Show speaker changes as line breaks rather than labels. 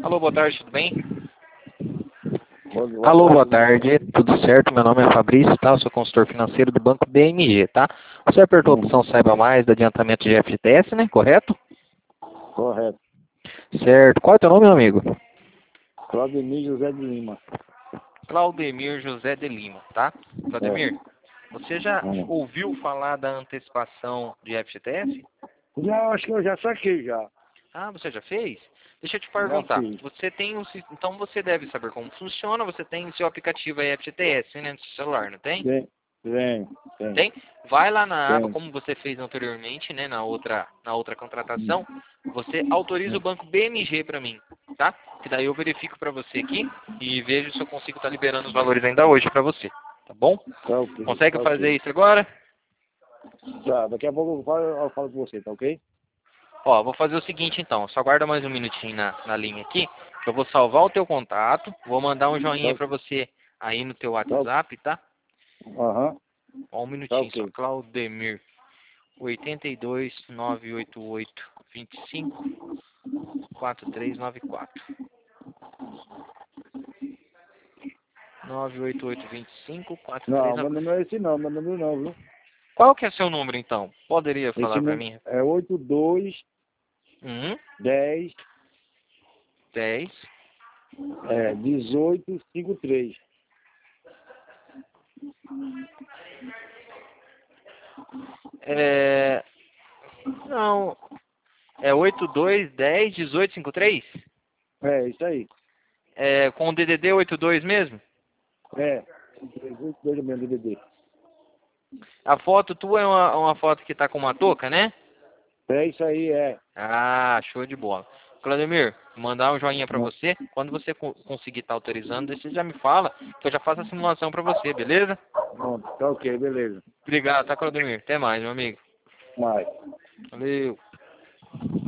Alô, boa tarde, tudo bem?
Boa
Alô, boa
tarde.
tarde, tudo certo? Meu nome é Fabrício, tá? Eu sou consultor financeiro do Banco BMG, tá? Você apertou a opção Saiba Mais do adiantamento de FGTS, né? Correto?
Correto.
Certo. Qual é o teu nome, meu amigo?
Claudemir José de Lima.
Claudemir José de Lima, tá? Claudemir, você já
Hum.
ouviu falar da antecipação de FGTS?
Já, acho que eu já saquei já.
Ah, você já fez? Deixa eu te
Já
perguntar.
fiz.
Você tem então você deve saber como funciona. Você tem o seu aplicativo aí FGTS, né, no seu celular, não tem?
Tem.
Tem? Vai lá na aba,
Tem.
como você fez anteriormente, né, na outra contratação, você autoriza o banco BMG para mim, tá? Que daí eu verifico para você aqui e vejo se eu consigo estar liberando os valores ainda hoje para você, tá bom?
Tá ok.
Consegue
Tá
fazer
ok.
isso agora?
Tá, daqui a pouco eu falo com você, tá ok?
Ó, vou fazer o seguinte então, só aguarda mais um minutinho na linha aqui, que eu vou salvar o teu contato, vou mandar um joinha
Tá,
para você aí no teu
tá,
WhatsApp, tá?
aham,
Ó, um
tá
minutinho só,
ok.
Claudemir, 82 988 25 4394. 98825
Não, meu
4394.
número é esse não, meu número não, viu?
Qual que é seu número então? Poderia
Esse
falar para
número
mim?
é 82
Uhum.
10
10.
18 53.
É... Não. É 82 10 18 53?
É, isso aí.
É com o DDD 82 mesmo?
É, 18 mesmo, DVD.
A foto tua é uma foto que tá com uma touca, né?
É isso aí, é.
Ah, show de bola. Claudemir, mandar um joinha pra você. Quando você conseguir estar autorizando, você já me fala, que eu já faço a simulação pra você, beleza?
Pronto, tá ok, beleza.
Obrigado, tá, Claudemir? Até mais, meu amigo.
Mais.
Valeu.